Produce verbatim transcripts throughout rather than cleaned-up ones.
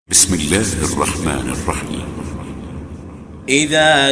بسم الله الرحمن الرحيم. إذا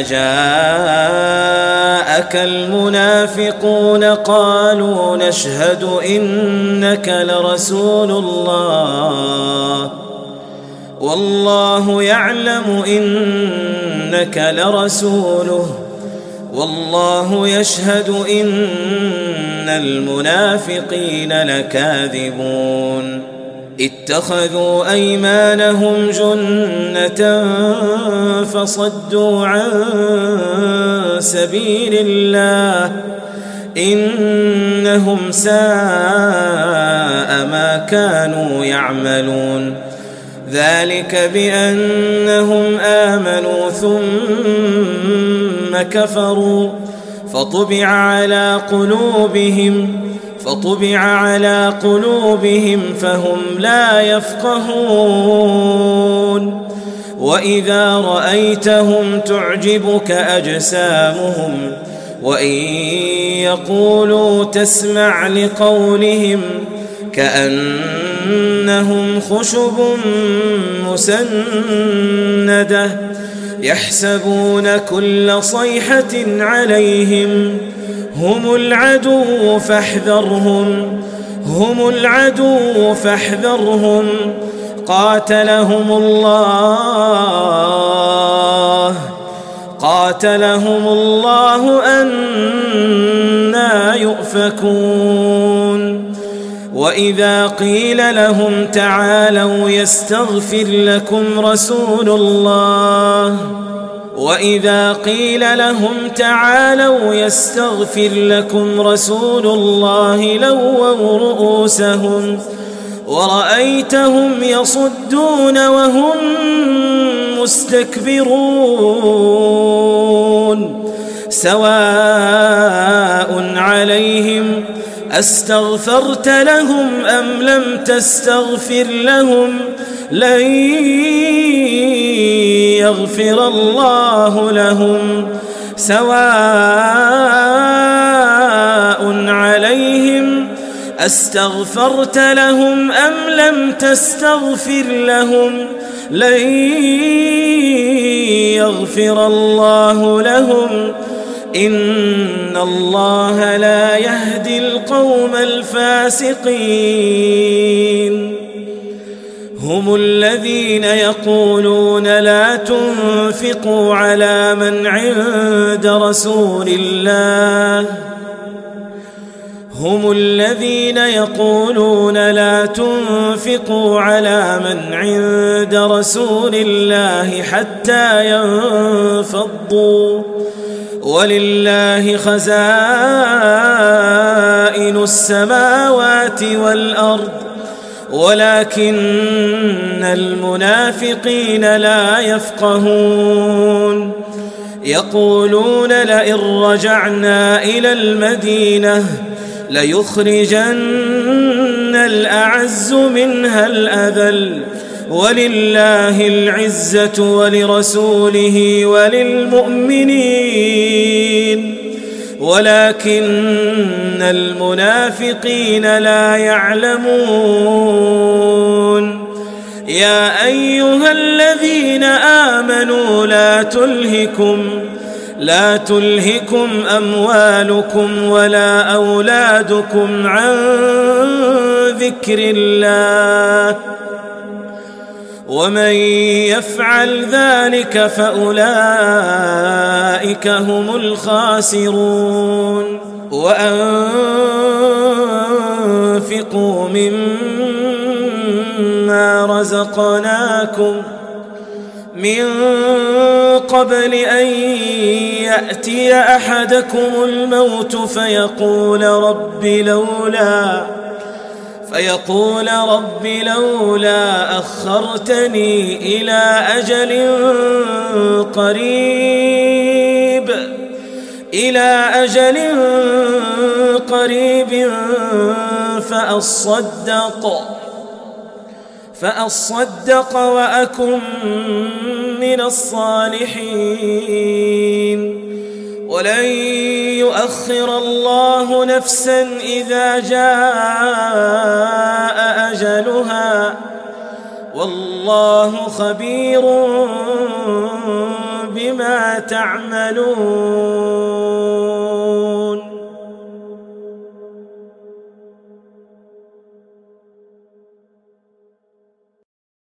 جاءك المنافقون قالوا نشهد إنك لرسول الله والله يعلم إنك لرسوله والله يشهد إن المنافقين لكاذبون. اتخذوا أيمانهم جنة فصدوا عن سبيل الله إنهم ساء ما كانوا يعملون. ذلك بأنهم آمنوا ثم كفروا فطبع على قلوبهم فطبع على قلوبهم فهم لا يفقهون. وإذا رأيتهم تعجبك أجسامهم وإن يقولوا تسمع لقولهم كأنهم خشب مسندة يحسبون كل صيحة عليهم هم العدو فاحذرهم هم العدو فاحذرهم قاتلهم الله قاتلهم الله أنى يؤفكون. وإذا قيل لهم تعالوا يستغفر لكم رسول الله وإذا قيل لهم تعالوا يستغفر لكم رسول الله لووا رؤوسهم ورأيتهم يصدون وهم مستكبرون. سواء عليهم أستغفرت لهم أم لم تستغفر لهم لن يغفر الله لهم. سواء عليهم أستغفرت لهم أم لم تستغفر لهم لن يغفر الله لهم إن الله لا يهدي القوم الفاسقين. هم الذين يقولون لا تنفقوا على من عند رسول الله هم الذين يقولون لا تنفقوا على من عند رسول الله حتى ينفضوا ولله خزائن السماوات والأرض ولكن المنافقين لا يفقهون. يقولون لئن رجعنا إلى المدينة ليخرجن الأعز منها الأذل ولله العزة ولرسوله وللمؤمنين ولكن المنافقين لا يعلمون. يا أيها الذين آمنوا لا تلهكم لا تلهكم أموالكم ولا أولادكم عن ذكر الله ومن يفعل ذلك فأولئك هم الخاسرون. وأنفقوا مما رزقناكم من قبل أن يأتي أحدكم الموت فيقول رب لولا فيقول رب لولا أخرتني إلى أجل قريب إلى أجل قريب فأصدق فأصدق وأكن من الصالحين. ولن يؤخر الله نفسا إذا جاء أجلها والله خبير بما تعملون.